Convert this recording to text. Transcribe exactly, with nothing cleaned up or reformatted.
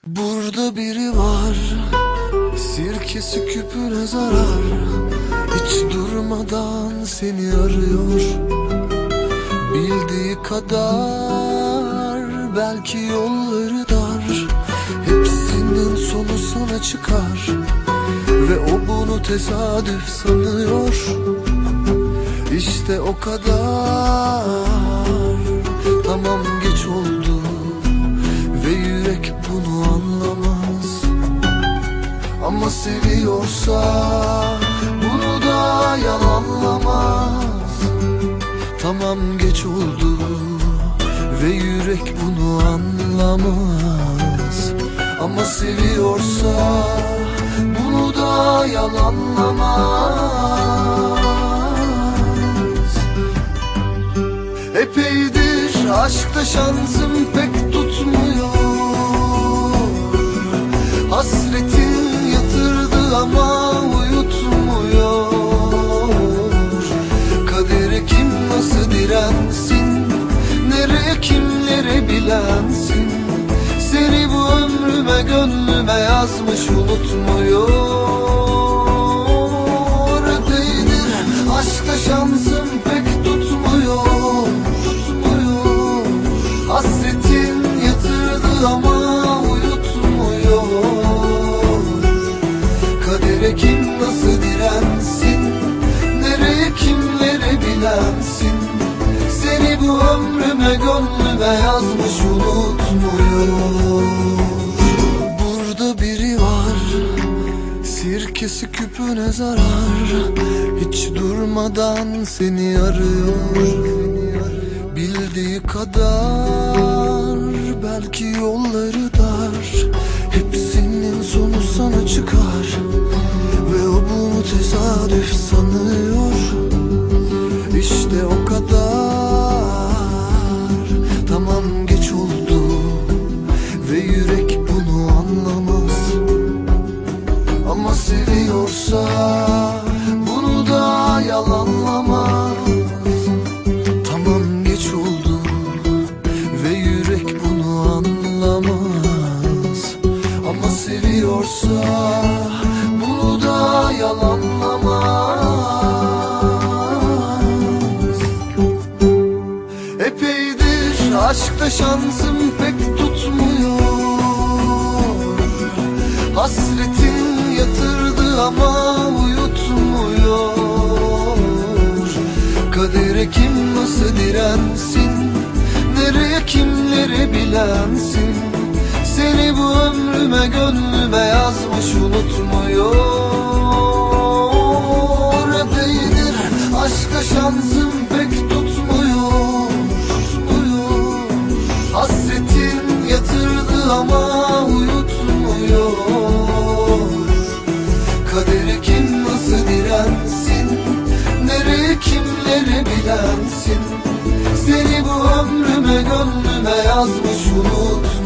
Burada biri var, sirkesi küpüne zarar. Hiç durmadan seni arıyor. Bildiği kadar belki yolları dar. Hepsinin sonu sana çıkar ve o bunu tesadüf sanıyor. İşte o kadar. Tamam, geç oldu ve yürek bunu anlamaz. Ama seviyorsa bunu da yalanlamaz. Tamam, geç oldu ve yürek bunu anlamaz. Ama seviyorsa bunu da yalanlamaz. Epeydir aşkta şansım pek tutmuyor. Hasretin yatırdı ama uyutmuyor. Kadere kim nasıl dirensin, nereye kimlere bilensin. Seni bu ömrüme gönlüme yazmış unutmuyor. Epeydir aşkta şansım pek tutmuyor. Tutmuyor. Hasretin yatırdı ama uyutmuyor. Kadere kim nasıl dirensin, nereye kimlere bilensin. Seni bu ömrüme gönlüme yazmış unutmuyor. Burada biri var, sirkesi küpüne zarar. Hiç durmadan seni arıyor. Bildiği kadar belki yolları dar. Hepsinin sonu sana çıkar ve o bunu tesadüf sanıyor. İşte o kadar. Tamam, geç oldu ve yürek bunu anlamaz. Ama seviyorsa bunu da yalanlamaz. Tamam, geç oldu ve yürek bunu anlamaz. Ama seviyorsa bunu da yalanlamaz. Epeydir aşkta şansım pek tutmuyor. Hasretin yatırdı ama uyutmuyor. Kadere kim nasıl dirensin, nereye kimlere bilensin. Seni bu ömrüme gönlüme yazmış unutmuyor. Epeydir aşka şansım pek tutmuyor. Tutmuyor. Hasretin yatırdı ama uyutmuyor. Kadere kim nasıl dirensin, nereye kimlere bilensin. Seni bu ömrüme gönlüme yazmış unut.